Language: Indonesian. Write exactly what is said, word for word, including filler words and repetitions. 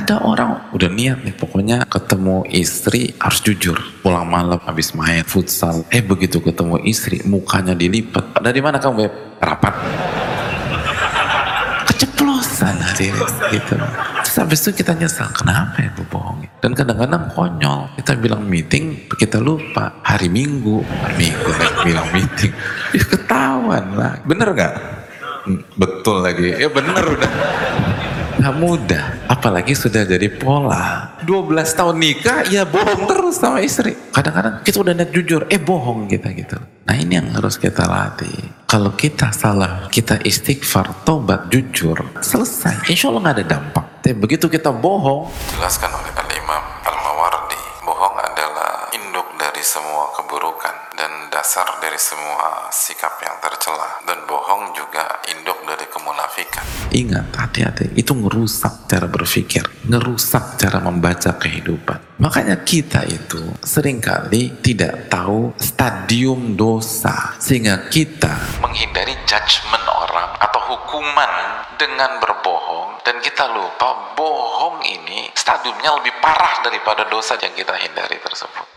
Ada orang udah niat nih, pokoknya ketemu istri harus jujur, pulang malam habis main futsal, eh begitu ketemu istri mukanya dilipat. Dari mana kamu, Beb? Rapat. Keceplosan hadirin gitu. Terus habis itu kita nyesal, kenapa ya gue bohongin? Dan kadang-kadang konyol, kita bilang meeting, kita lupa hari Minggu, hari Minggu bilang meeting, ya ketahuan lah. Bener gak? Betul lagi, ya bener udah. Gak mudah, apalagi sudah jadi pola. dua belas tahun nikah, ya bohong terus sama istri. Kadang-kadang kita udah niat jujur, eh bohong kita gitu. Nah ini yang harus kita latih. Kalau kita salah, kita istighfar, tobat, jujur, selesai. Insya Allah gak ada dampak. Tapi begitu kita bohong, Jelaskan oleh Al-Imam Al-Mawardi, bohong adalah induk dari semua keburukan dan dasar dari semua sikap yang tercela, dan bohong juga induk dari kemunafikan. Ingat, hati-hati, itu ngerusak cara berpikir, ngerusak cara membaca kehidupan. Makanya kita itu seringkali tidak tahu stadium dosa, sehingga kita menghindari judgement orang atau hukuman dengan berbohong, dan kita lupa bohong ini stadiumnya lebih parah daripada dosa yang kita hindari tersebut.